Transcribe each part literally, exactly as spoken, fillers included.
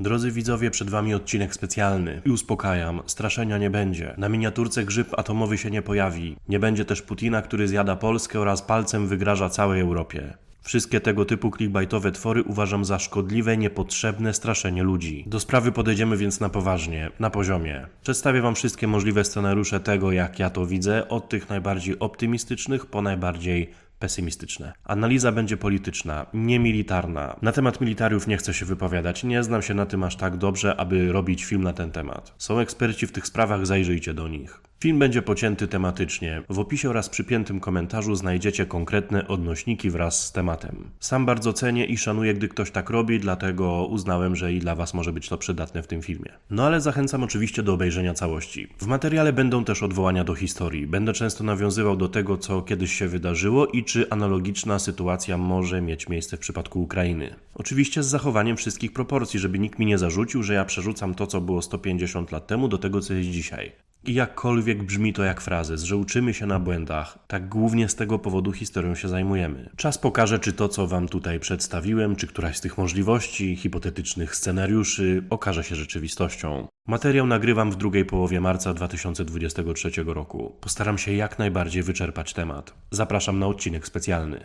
Drodzy widzowie, przed wami odcinek specjalny. I uspokajam, straszenia nie będzie. Na miniaturce grzyb atomowy się nie pojawi. Nie będzie też Putina, który zjada Polskę oraz palcem wygraża całej Europie. Wszystkie tego typu clickbaitowe twory uważam za szkodliwe, niepotrzebne straszenie ludzi. Do sprawy podejdziemy więc na poważnie, na poziomie. Przedstawię wam wszystkie możliwe scenariusze tego, jak ja to widzę, od tych najbardziej optymistycznych po najbardziej pesymistyczne. Analiza będzie polityczna, nie militarna. Na temat militariów nie chcę się wypowiadać, nie znam się na tym aż tak dobrze, aby robić film na ten temat. Są eksperci w tych sprawach, zajrzyjcie do nich. Film będzie pocięty tematycznie. W opisie oraz przypiętym komentarzu znajdziecie konkretne odnośniki wraz z tematem. Sam bardzo cenię i szanuję, gdy ktoś tak robi, dlatego uznałem, że i dla was może być to przydatne w tym filmie. No ale zachęcam oczywiście do obejrzenia całości. W materiale będą też odwołania do historii. Będę często nawiązywał do tego, co kiedyś się wydarzyło i czy analogiczna sytuacja może mieć miejsce w przypadku Ukrainy. Oczywiście z zachowaniem wszystkich proporcji, żeby nikt mi nie zarzucił, że ja przerzucam to, co było sto pięćdziesiąt lat temu, do tego, co jest dzisiaj. I jakkolwiek brzmi to jak frazes, że uczymy się na błędach, tak głównie z tego powodu historią się zajmujemy. Czas pokaże, czy to, co wam tutaj przedstawiłem, czy któraś z tych możliwości, hipotetycznych scenariuszy okaże się rzeczywistością. Materiał nagrywam w drugiej połowie marca dwa tysiące dwudziestego trzeciego roku. Postaram się jak najbardziej wyczerpać temat. Zapraszam na odcinek specjalny.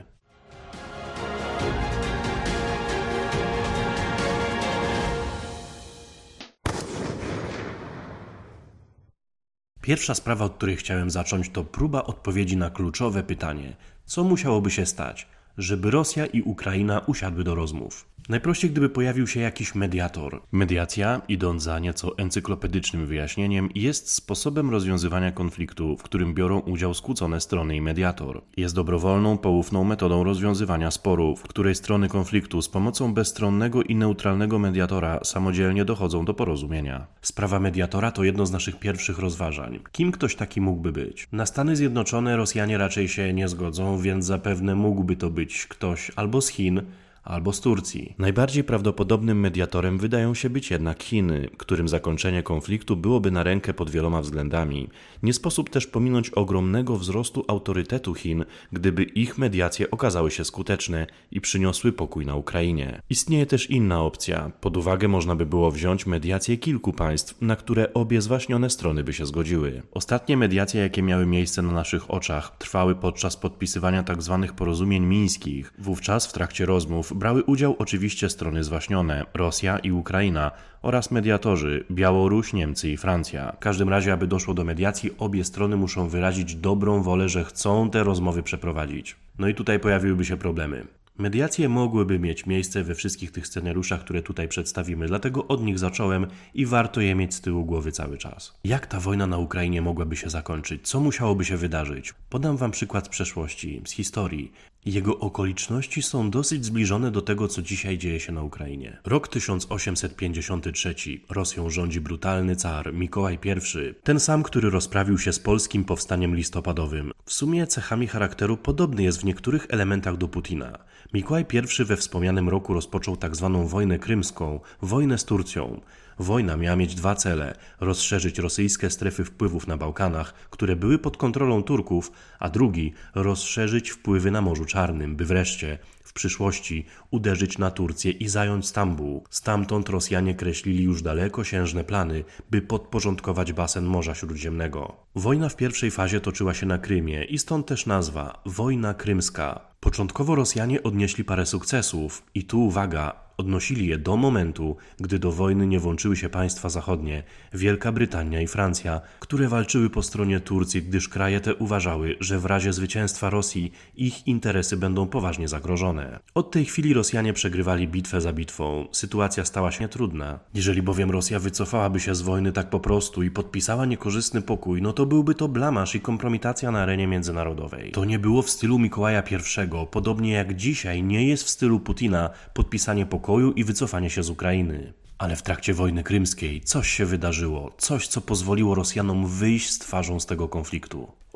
Pierwsza sprawa, od której chciałem zacząć, to próba odpowiedzi na kluczowe pytanie. Co musiałoby się stać, żeby Rosja i Ukraina usiadły do rozmów? Najprościej, gdyby pojawił się jakiś mediator. Mediacja, idąc za nieco encyklopedycznym wyjaśnieniem, jest sposobem rozwiązywania konfliktu, w którym biorą udział skłócone strony i mediator. Jest dobrowolną, poufną metodą rozwiązywania sporu, w której strony konfliktu z pomocą bezstronnego i neutralnego mediatora samodzielnie dochodzą do porozumienia. Sprawa mediatora to jedno z naszych pierwszych rozważań. Kim ktoś taki mógłby być? Na Stany Zjednoczone Rosjanie raczej się nie zgodzą, więc zapewne mógłby to być ktoś albo z Chin, albo z Turcji. Najbardziej prawdopodobnym mediatorem wydają się być jednak Chiny, którym zakończenie konfliktu byłoby na rękę pod wieloma względami. Nie sposób też pominąć ogromnego wzrostu autorytetu Chin, gdyby ich mediacje okazały się skuteczne i przyniosły pokój na Ukrainie. Istnieje też inna opcja. Pod uwagę można by było wziąć mediacje kilku państw, na które obie zwaśnione strony by się zgodziły. Ostatnie mediacje, jakie miały miejsce na naszych oczach, trwały podczas podpisywania tzw. porozumień mińskich. Wówczas w trakcie rozmów brały udział oczywiście strony zwaśnione, Rosja i Ukraina oraz mediatorzy, Białoruś, Niemcy i Francja. W każdym razie, aby doszło do mediacji, obie strony muszą wyrazić dobrą wolę, że chcą te rozmowy przeprowadzić. No i tutaj pojawiłyby się problemy. Mediacje mogłyby mieć miejsce we wszystkich tych scenariuszach, które tutaj przedstawimy, dlatego od nich zacząłem i warto je mieć z tyłu głowy cały czas. Jak ta wojna na Ukrainie mogłaby się zakończyć? Co musiałoby się wydarzyć? Podam wam przykład z przeszłości, z historii. Jego okoliczności są dosyć zbliżone do tego, co dzisiaj dzieje się na Ukrainie. Rok tysiąc osiemset pięćdziesiąty trzeci. Rosją rządzi brutalny car Mikołaj Pierwszy. Ten sam, który rozprawił się z polskim powstaniem listopadowym. W sumie cechami charakteru podobny jest w niektórych elementach do Putina. Mikołaj Pierwszy we wspomnianym roku rozpoczął tzw. wojnę krymską, wojnę z Turcją. Wojna miała mieć dwa cele: rozszerzyć rosyjskie strefy wpływów na Bałkanach, które były pod kontrolą Turków, a drugi rozszerzyć wpływy na Morzu Czarnym, by wreszcie w przyszłości uderzyć na Turcję i zająć Stambuł. Stamtąd Rosjanie kreślili już dalekosiężne plany, by podporządkować basen Morza Śródziemnego. Wojna w pierwszej fazie toczyła się na Krymie i stąd też nazwa Wojna Krymska. Początkowo Rosjanie odnieśli parę sukcesów i tu uwaga, odnosili je do momentu, gdy do wojny nie włączyły się państwa zachodnie, Wielka Brytania i Francja, które walczyły po stronie Turcji, gdyż kraje te uważały, że w razie zwycięstwa Rosji ich interesy będą poważnie zagrożone. Od tej chwili Rosjanie przegrywali bitwę za bitwą. Sytuacja stała się trudna. Jeżeli bowiem Rosja wycofałaby się z wojny tak po prostu i podpisała niekorzystny pokój, no to byłby to blamaż i kompromitacja na arenie międzynarodowej. To nie było w stylu Mikołaja Pierwszego, podobnie jak dzisiaj nie jest w stylu Putina podpisanie pokoju i wycofanie się z Ukrainy. Ale w trakcie wojny krymskiej coś się wydarzyło, coś co pozwoliło Rosjanom wyjść z twarzą z tego konfliktu.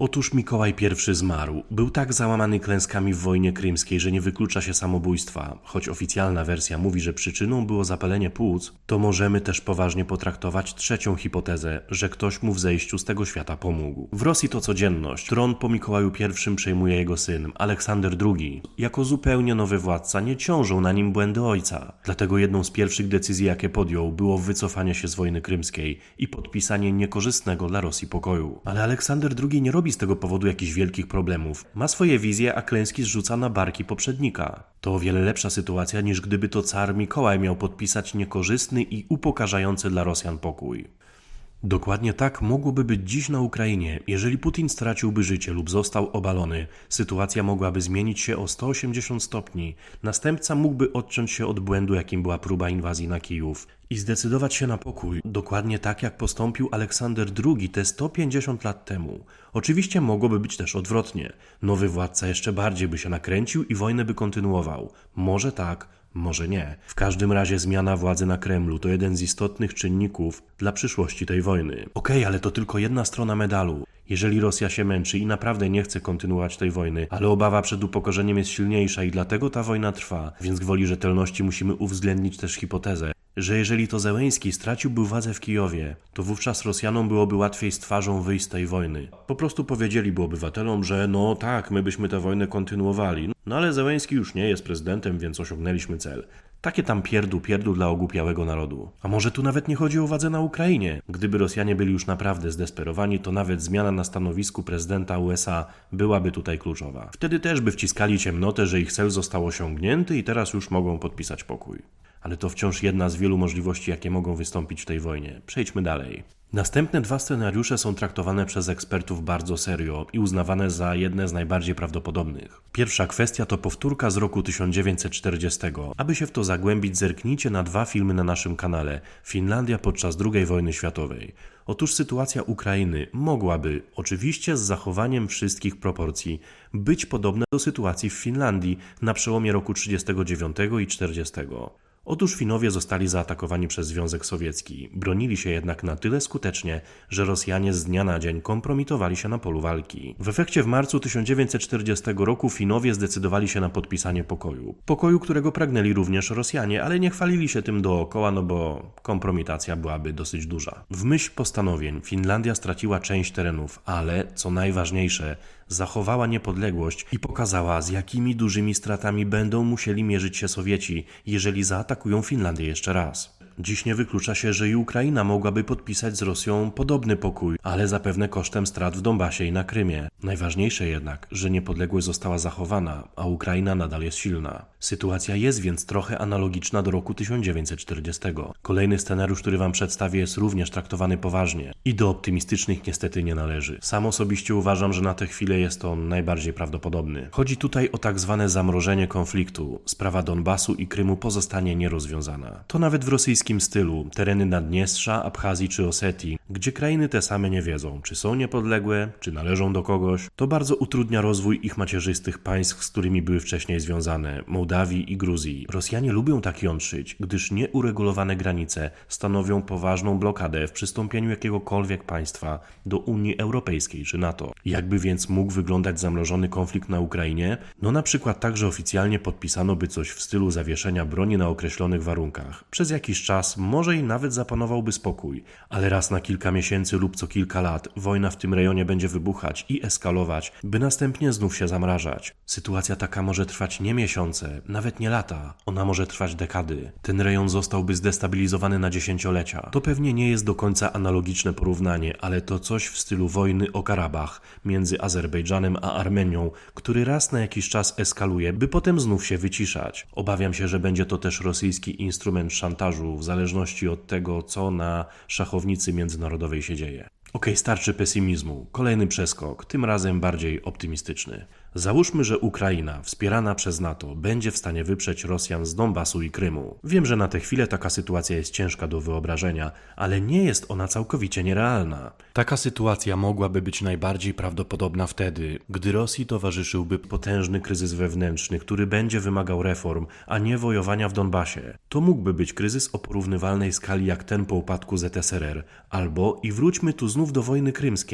Otóż Mikołaj I zmarł. Był tak załamany klęskami w wojnie krymskiej, że nie wyklucza się samobójstwa. Choć oficjalna wersja mówi, że przyczyną było zapalenie płuc, to możemy też poważnie potraktować trzecią hipotezę, że ktoś mu w zejściu z tego świata pomógł. W Rosji to codzienność. Tron po Mikołaju I przejmuje jego syn, Aleksander drugi. Jako zupełnie nowy władca nie ciążą na nim błędy ojca. Dlatego jedną z pierwszych decyzji, jakie podjął, było wycofanie się z wojny krymskiej i podpisanie niekorzystnego dla Rosji pokoju. Ale Aleksander drugi nie robi z tego powodu jakichś wielkich problemów. Ma swoje wizje, a klęski zrzuca na barki poprzednika. To o wiele lepsza sytuacja, niż gdyby to car Mikołaj miał podpisać niekorzystny i upokarzający dla Rosjan pokój. Dokładnie tak mogłoby być dziś na Ukrainie. Jeżeli Putin straciłby życie lub został obalony, sytuacja mogłaby zmienić się o sto osiemdziesiąt stopni. Następca mógłby odciąć się od błędu, jakim była próba inwazji na Kijów i zdecydować się na pokój, dokładnie tak jak postąpił Aleksander drugi te sto pięćdziesiąt lat temu. Oczywiście mogłoby być też odwrotnie. Nowy władca jeszcze bardziej by się nakręcił i wojnę by kontynuował. Może tak, może nie. W każdym razie zmiana władzy na Kremlu to jeden z istotnych czynników dla przyszłości tej wojny. Okej, ale to tylko jedna strona medalu. Jeżeli Rosja się męczy i naprawdę nie chce kontynuować tej wojny, ale obawa przed upokorzeniem jest silniejsza i dlatego ta wojna trwa, więc gwoli rzetelności musimy uwzględnić też hipotezę, że jeżeli to Zełenski straciłby władzę w Kijowie, to wówczas Rosjanom byłoby łatwiej z twarzą wyjść z tej wojny. Po prostu powiedzieliby obywatelom, że no tak, my byśmy tę wojnę kontynuowali, no ale Zełenski już nie jest prezydentem, więc osiągnęliśmy cel. Takie tam pierdu pierdu dla ogłupiałego narodu. A może tu nawet nie chodzi o władzę na Ukrainie? Gdyby Rosjanie byli już naprawdę zdesperowani, to nawet zmiana na stanowisku prezydenta U S A byłaby tutaj kluczowa. Wtedy też by wciskali ciemnotę, że ich cel został osiągnięty i teraz już mogą podpisać pokój. Ale to wciąż jedna z wielu możliwości, jakie mogą wystąpić w tej wojnie. Przejdźmy dalej. Następne dwa scenariusze są traktowane przez ekspertów bardzo serio i uznawane za jedne z najbardziej prawdopodobnych. Pierwsza kwestia to powtórka z roku tysiąc dziewięćset czterdziestego. Aby się w to zagłębić, zerknijcie na dwa filmy na naszym kanale. Finlandia podczas drugiej wojny światowej. Otóż sytuacja Ukrainy mogłaby, oczywiście z zachowaniem wszystkich proporcji, być podobna do sytuacji w Finlandii na przełomie roku trzydziestego dziewiątego i czterdziestego. Otóż Finowie zostali zaatakowani przez Związek Sowiecki. Bronili się jednak na tyle skutecznie, że Rosjanie z dnia na dzień kompromitowali się na polu walki. W efekcie w marcu tysiąc dziewięćset czterdziestego roku Finowie zdecydowali się na podpisanie pokoju. Pokoju, którego pragnęli również Rosjanie, ale nie chwalili się tym dookoła, no bo kompromitacja byłaby dosyć duża. W myśl postanowień Finlandia straciła część terenów, ale, co najważniejsze, zachowała niepodległość i pokazała, z jakimi dużymi stratami będą musieli mierzyć się Sowieci, jeżeli zaatakują Finlandię jeszcze raz. Dziś nie wyklucza się, że i Ukraina mogłaby podpisać z Rosją podobny pokój, ale zapewne kosztem strat w Donbasie i na Krymie. Najważniejsze jednak, że niepodległość została zachowana, a Ukraina nadal jest silna. Sytuacja jest więc trochę analogiczna do roku tysiąc dziewięćset czterdziestego. Kolejny scenariusz, który wam przedstawię, jest również traktowany poważnie i do optymistycznych niestety nie należy. Sam osobiście uważam, że na tę chwilę jest on najbardziej prawdopodobny. Chodzi tutaj o tak zwane zamrożenie konfliktu. Sprawa Donbasu i Krymu pozostanie nierozwiązana. To nawet w rosyjskim stylu, tereny Naddniestrza, Abchazji czy Osetii, gdzie krainy te same nie wiedzą, czy są niepodległe, czy należą do kogoś. To bardzo utrudnia rozwój ich macierzystych państw, z którymi były wcześniej związane, Mołdawii i Gruzji. Rosjanie lubią tak jątrzyć, gdyż nieuregulowane granice stanowią poważną blokadę w przystąpieniu jakiegokolwiek państwa do Unii Europejskiej czy NATO. Jakby więc mógł wyglądać zamrożony konflikt na Ukrainie? No na przykład tak, że oficjalnie podpisano by coś w stylu zawieszenia broni na określonych warunkach. Przez jakiś czas może i nawet zapanowałby spokój, ale raz na kilka miesięcy lub co kilka lat wojna w tym rejonie będzie wybuchać i eskalować, by następnie znów się zamrażać. Sytuacja taka może trwać nie miesiące, nawet nie lata, ona może trwać dekady. Ten rejon zostałby zdestabilizowany na dziesięciolecia. To pewnie nie jest do końca analogiczne porównanie, ale to coś w stylu wojny o Karabach między Azerbejdżanem a Armenią, który raz na jakiś czas eskaluje, by potem znów się wyciszać. Obawiam się, że będzie to też rosyjski instrument szantażu, w zależności od tego, co na szachownicy międzynarodowej się dzieje. Okej, starczy pesymizmu. Kolejny przeskok, tym razem bardziej optymistyczny. Załóżmy, że Ukraina, wspierana przez NATO, będzie w stanie wyprzeć Rosjan z Donbasu i Krymu. Wiem, że na tę chwilę taka sytuacja jest ciężka do wyobrażenia, ale nie jest ona całkowicie nierealna. Taka sytuacja mogłaby być najbardziej prawdopodobna wtedy, gdy Rosji towarzyszyłby potężny kryzys wewnętrzny, który będzie wymagał reform, a nie wojowania w Donbasie. To mógłby być kryzys o porównywalnej skali jak ten po upadku Z S R R, albo, i wróćmy tu znów do wojny krymskiej,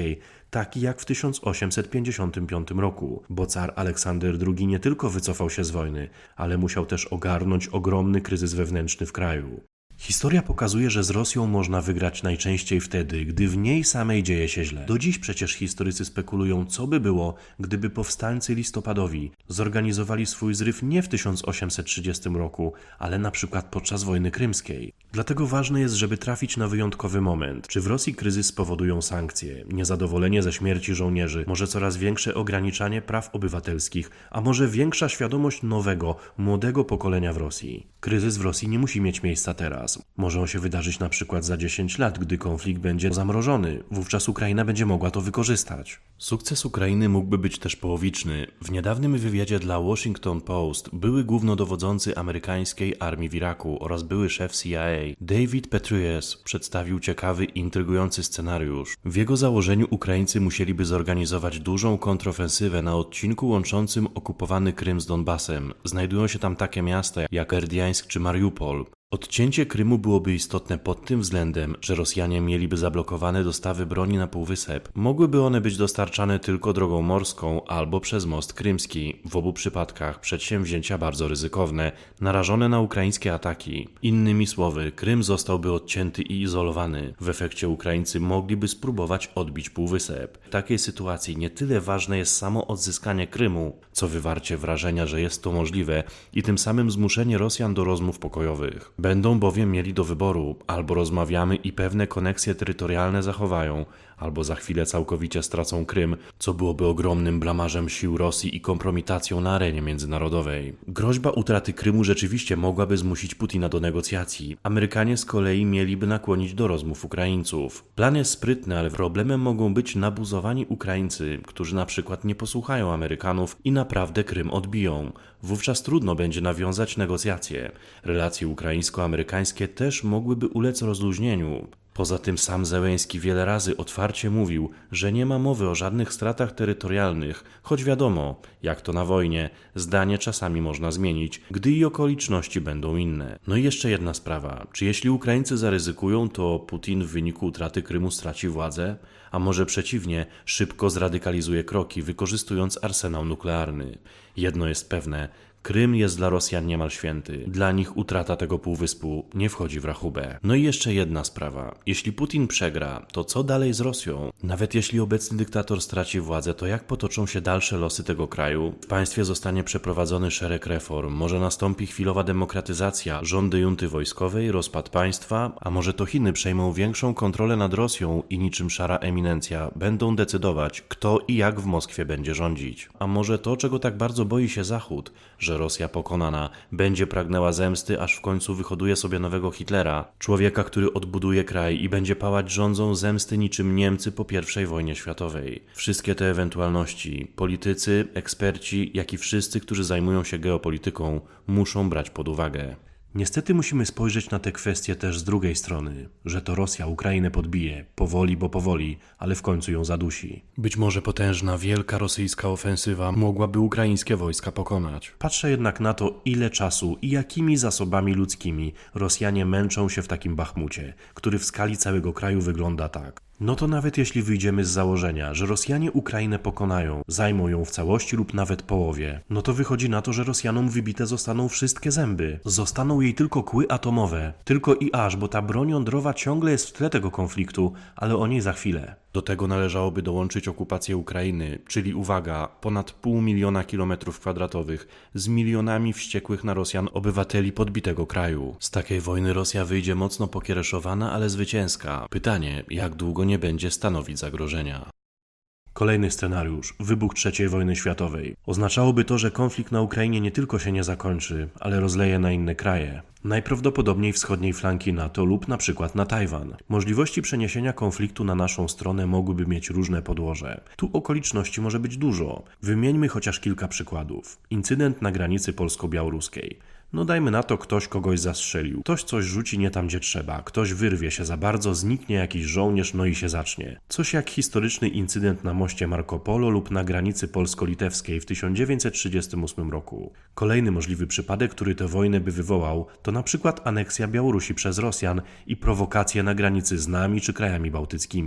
taki jak w tysiąc osiemset pięćdziesiątym piątym roku, bo car Aleksander drugi nie tylko wycofał się z wojny, ale musiał też ogarnąć ogromny kryzys wewnętrzny w kraju. Historia pokazuje, że z Rosją można wygrać najczęściej wtedy, gdy w niej samej dzieje się źle. Do dziś przecież historycy spekulują, co by było, gdyby powstańcy listopadowi zorganizowali swój zryw nie w tysiąc osiemset trzydziestym roku, ale na przykład podczas wojny krymskiej. Dlatego ważne jest, żeby trafić na wyjątkowy moment. Czy w Rosji kryzys spowodują sankcje, niezadowolenie ze śmierci żołnierzy, może coraz większe ograniczanie praw obywatelskich, a może większa świadomość nowego, młodego pokolenia w Rosji? Kryzys w Rosji nie musi mieć miejsca teraz. Może on się wydarzyć na przykład za dziesięć lat, gdy konflikt będzie zamrożony. Wówczas Ukraina będzie mogła to wykorzystać. Sukces Ukrainy mógłby być też połowiczny. W niedawnym wywiadzie dla Washington Post były głównodowodzący amerykańskiej armii w Iraku oraz były szef C I A David Petraeus przedstawił ciekawy, intrygujący scenariusz. W jego założeniu Ukraińcy musieliby zorganizować dużą kontrofensywę na odcinku łączącym okupowany Krym z Donbasem. Znajdują się tam takie miasta jak Erdiańsk czy Mariupol. Odcięcie Krymu byłoby istotne pod tym względem, że Rosjanie mieliby zablokowane dostawy broni na Półwysep. Mogłyby one być dostarczane tylko drogą morską albo przez most krymski. W obu przypadkach przedsięwzięcia bardzo ryzykowne, narażone na ukraińskie ataki. Innymi słowy, Krym zostałby odcięty i izolowany. W efekcie Ukraińcy mogliby spróbować odbić Półwysep. W takiej sytuacji nie tyle ważne jest samo odzyskanie Krymu, co wywarcie wrażenia, że jest to możliwe i tym samym zmuszenie Rosjan do rozmów pokojowych. Będą bowiem mieli do wyboru, albo rozmawiamy i pewne koneksje terytorialne zachowają, albo za chwilę całkowicie stracą Krym, co byłoby ogromnym blamażem sił Rosji i kompromitacją na arenie międzynarodowej. Groźba utraty Krymu rzeczywiście mogłaby zmusić Putina do negocjacji. Amerykanie z kolei mieliby nakłonić do rozmów Ukraińców. Plan jest sprytny, ale problemem mogą być nabuzowani Ukraińcy, którzy na przykład nie posłuchają Amerykanów i naprawdę Krym odbiją. Wówczas trudno będzie nawiązać negocjacje. Relacje ukraińsko-amerykańskie też mogłyby ulec rozluźnieniu. Poza tym sam Zełenski wiele razy otwarcie mówił, że nie ma mowy o żadnych stratach terytorialnych, choć wiadomo, jak to na wojnie, zdanie czasami można zmienić, gdy i okoliczności będą inne. No i jeszcze jedna sprawa, czy jeśli Ukraińcy zaryzykują, to Putin w wyniku utraty Krymu straci władzę? A może przeciwnie, szybko zradykalizuje kroki, wykorzystując arsenał nuklearny? Jedno jest pewne, Krym jest dla Rosjan niemal święty. Dla nich utrata tego półwyspu nie wchodzi w rachubę. No i jeszcze jedna sprawa. Jeśli Putin przegra, to co dalej z Rosją? Nawet jeśli obecny dyktator straci władzę, to jak potoczą się dalsze losy tego kraju? W państwie zostanie przeprowadzony szereg reform. Może nastąpi chwilowa demokratyzacja, rządy junty wojskowej, rozpad państwa, a może to Chiny przejmą większą kontrolę nad Rosją i niczym szara eminencja będą decydować, kto i jak w Moskwie będzie rządzić. A może to, czego tak bardzo boi się Zachód, że Rosja pokonana będzie pragnęła zemsty, aż w końcu wyhoduje sobie nowego Hitlera, człowieka, który odbuduje kraj i będzie pałać rządzą zemsty niczym Niemcy po pierwszej wojnie światowej. Wszystkie te ewentualności politycy, eksperci, jak i wszyscy, którzy zajmują się geopolityką, muszą brać pod uwagę. Niestety musimy spojrzeć na te kwestie też z drugiej strony, że to Rosja Ukrainę podbije, powoli, bo powoli, ale w końcu ją zadusi. Być może potężna, wielka rosyjska ofensywa mogłaby ukraińskie wojska pokonać. Patrzę jednak na to, ile czasu i jakimi zasobami ludzkimi Rosjanie męczą się w takim Bachmucie, który w skali całego kraju wygląda tak. No to nawet jeśli wyjdziemy z założenia, że Rosjanie Ukrainę pokonają, zajmą ją w całości lub nawet połowie, no to wychodzi na to, że Rosjanom wybite zostaną wszystkie zęby. Zostaną jej tylko kły atomowe. Tylko i aż, bo ta broń jądrowa ciągle jest w tle tego konfliktu, ale o niej za chwilę. Do tego należałoby dołączyć okupację Ukrainy, czyli uwaga, ponad pół miliona kilometrów kwadratowych z milionami wściekłych na Rosjan obywateli podbitego kraju. Z takiej wojny Rosja wyjdzie mocno pokiereszowana, ale zwycięska. Pytanie, jak długo nie będzie stanowić zagrożenia. Kolejny scenariusz, wybuch trzeciej wojny światowej. Oznaczałoby to, że konflikt na Ukrainie nie tylko się nie zakończy, ale rozleje na inne kraje. Najprawdopodobniej wschodniej flanki NATO lub na przykład na Tajwan. Możliwości przeniesienia konfliktu na naszą stronę mogłyby mieć różne podłoże. Tu okoliczności może być dużo. Wymieńmy chociaż kilka przykładów. Incydent na granicy polsko-białoruskiej. No dajmy na to, ktoś kogoś zastrzelił. Ktoś coś rzuci nie tam, gdzie trzeba. Ktoś wyrwie się za bardzo, zniknie jakiś żołnierz, no i się zacznie. Coś jak historyczny incydent na moście Marco Polo lub na granicy polsko-litewskiej w tysiąc dziewięćset trzydziestym ósmym roku. Kolejny możliwy przypadek, który tę wojnę by wywołał, to na przykład aneksja Białorusi przez Rosjan i prowokacje na granicy z nami czy krajami bałtyckimi.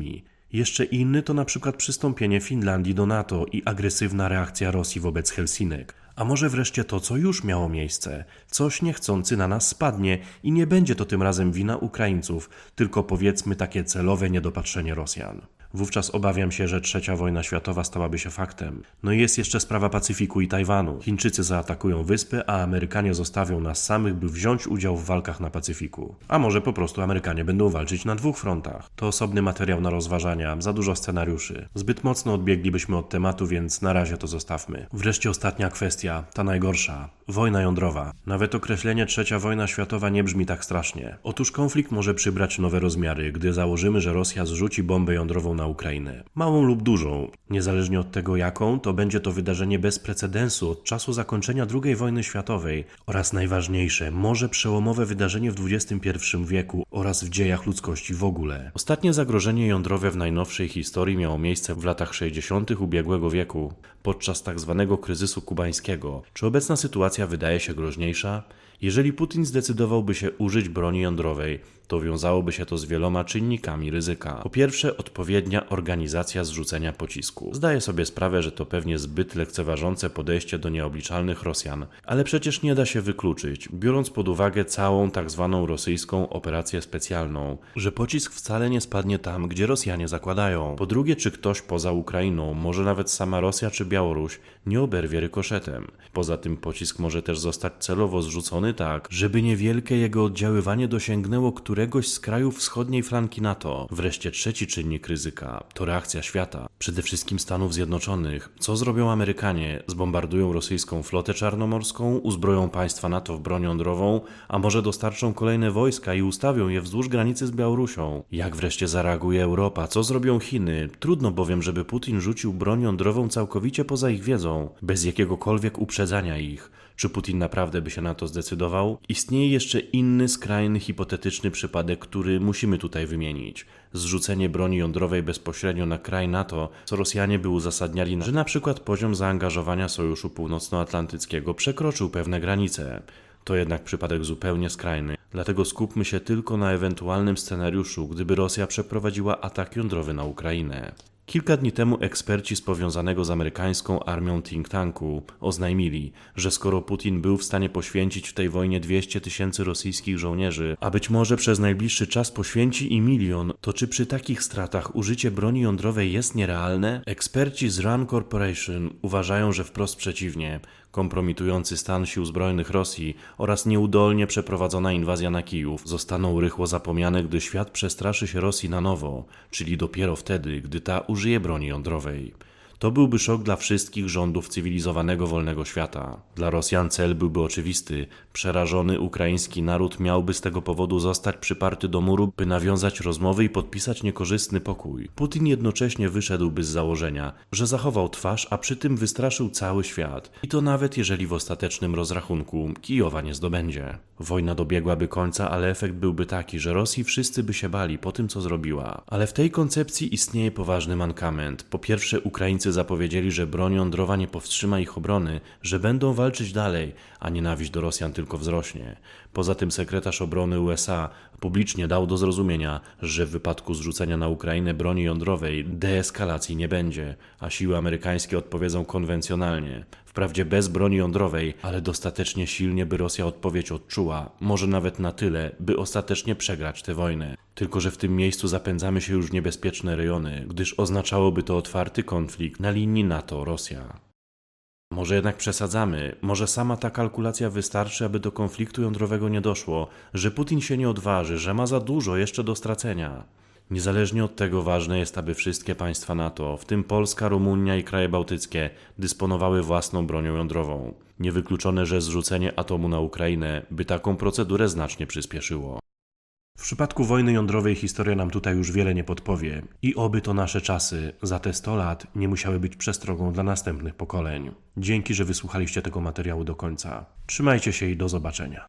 Jeszcze inny to na przykład przystąpienie Finlandii do NATO i agresywna reakcja Rosji wobec Helsinek. A może wreszcie to, co już miało miejsce. Coś niechcący na nas spadnie i nie będzie to tym razem wina Ukraińców, tylko powiedzmy takie celowe niedopatrzenie Rosjan. Wówczas obawiam się, że trzecia wojna światowa stałaby się faktem. No i jest jeszcze sprawa Pacyfiku i Tajwanu. Chińczycy zaatakują wyspy, a Amerykanie zostawią nas samych, by wziąć udział w walkach na Pacyfiku. A może po prostu Amerykanie będą walczyć na dwóch frontach. To osobny materiał na rozważania, za dużo scenariuszy. Zbyt mocno odbieglibyśmy od tematu, więc na razie to zostawmy. Wreszcie ostatnia kwestia, ta najgorsza. Wojna jądrowa. Nawet określenie trzecia wojna światowa nie brzmi tak strasznie. Otóż konflikt może przybrać nowe rozmiary, gdy założymy, że Rosja zrzuci bombę jądrową na Ukrainę. Małą lub dużą. Niezależnie od tego jaką, to będzie to wydarzenie bez precedensu od czasu zakończenia drugiej wojny światowej oraz najważniejsze, może przełomowe wydarzenie w dwudziestym pierwszym wieku oraz w dziejach ludzkości w ogóle. Ostatnie zagrożenie jądrowe w najnowszej historii miało miejsce w latach sześćdziesiątych ubiegłego wieku, podczas tzw. kryzysu kubańskiego. Czy obecna sytuacja wydaje się groźniejsza? Jeżeli Putin zdecydowałby się użyć broni jądrowej, to wiązałoby się to z wieloma czynnikami ryzyka. Po pierwsze, odpowiednia organizacja zrzucenia pocisku. Zdaję sobie sprawę, że to pewnie zbyt lekceważące podejście do nieobliczalnych Rosjan, ale przecież nie da się wykluczyć, biorąc pod uwagę całą tak zwaną rosyjską operację specjalną, że pocisk wcale nie spadnie tam, gdzie Rosjanie zakładają. Po drugie, czy ktoś poza Ukrainą, może nawet sama Rosja czy Białoruś, nie oberwie rykoszetem. Poza tym pocisk może też zostać celowo zrzucony tak, żeby niewielkie jego oddziaływanie dosięgnęło któregoś z krajów wschodniej flanki NATO. Wreszcie trzeci czynnik ryzyka to reakcja świata, przede wszystkim Stanów Zjednoczonych. Co zrobią Amerykanie? Zbombardują rosyjską flotę czarnomorską, uzbroją państwa NATO w broń jądrową, a może dostarczą kolejne wojska i ustawią je wzdłuż granicy z Białorusią? Jak wreszcie zareaguje Europa? Co zrobią Chiny? Trudno bowiem, żeby Putin rzucił broń jądrową całkowicie poza ich wiedzą, bez jakiegokolwiek uprzedzania ich. Czy Putin naprawdę by się na to zdecydował? Istnieje jeszcze inny, skrajny, hipotetyczny przypadek, który musimy tutaj wymienić. Zrzucenie broni jądrowej bezpośrednio na kraj NATO, co Rosjanie by uzasadniali, że na przykład poziom zaangażowania Sojuszu Północnoatlantyckiego przekroczył pewne granice. To jednak przypadek zupełnie skrajny, dlatego skupmy się tylko na ewentualnym scenariuszu, gdyby Rosja przeprowadziła atak jądrowy na Ukrainę. Kilka dni temu eksperci z powiązanego z amerykańską armią think tanku oznajmili, że skoro Putin był w stanie poświęcić w tej wojnie dwieście tysięcy rosyjskich żołnierzy, a być może przez najbliższy czas poświęci i milion, to czy przy takich stratach użycie broni jądrowej jest nierealne? Eksperci z Rand Corporation uważają, że wprost przeciwnie. Kompromitujący stan sił zbrojnych Rosji oraz nieudolnie przeprowadzona inwazja na Kijów zostaną rychło zapomniane, gdy świat przestraszy się Rosji na nowo, czyli dopiero wtedy, gdy ta użyje broni jądrowej. To byłby szok dla wszystkich rządów cywilizowanego, wolnego świata. Dla Rosjan cel byłby oczywisty. Przerażony ukraiński naród miałby z tego powodu zostać przyparty do muru, by nawiązać rozmowy i podpisać niekorzystny pokój. Putin jednocześnie wyszedłby z założenia, że zachował twarz, a przy tym wystraszył cały świat. I to nawet jeżeli w ostatecznym rozrachunku Kijowa nie zdobędzie. Wojna dobiegłaby końca, ale efekt byłby taki, że Rosji wszyscy by się bali po tym, co zrobiła. Ale w tej koncepcji istnieje poważny mankament. Po pierwsze, Ukraińcy zapowiedzieli, że broń jądrowa nie powstrzyma ich obrony, że będą walczyć dalej, a nienawiść do Rosjan tylko wzrośnie. Poza tym sekretarz obrony U S A publicznie dał do zrozumienia, że w wypadku zrzucenia na Ukrainę broni jądrowej deeskalacji nie będzie, a siły amerykańskie odpowiedzą konwencjonalnie. Wprawdzie bez broni jądrowej, ale dostatecznie silnie, by Rosja odpowiedź odczuła, może nawet na tyle, by ostatecznie przegrać tę wojnę. Tylko że w tym miejscu zapędzamy się już w niebezpieczne rejony, gdyż oznaczałoby to otwarty konflikt na linii NATO-Rosja. Może jednak przesadzamy, może sama ta kalkulacja wystarczy, aby do konfliktu jądrowego nie doszło, że Putin się nie odważy, że ma za dużo jeszcze do stracenia. Niezależnie od tego ważne jest, aby wszystkie państwa NATO, w tym Polska, Rumunia i kraje bałtyckie, dysponowały własną bronią jądrową. Niewykluczone, że zrzucenie atomu na Ukrainę by taką procedurę znacznie przyspieszyło. W przypadku wojny jądrowej historia nam tutaj już wiele nie podpowie i oby to nasze czasy za te sto lat nie musiały być przestrogą dla następnych pokoleń. Dzięki, że wysłuchaliście tego materiału do końca. Trzymajcie się i do zobaczenia.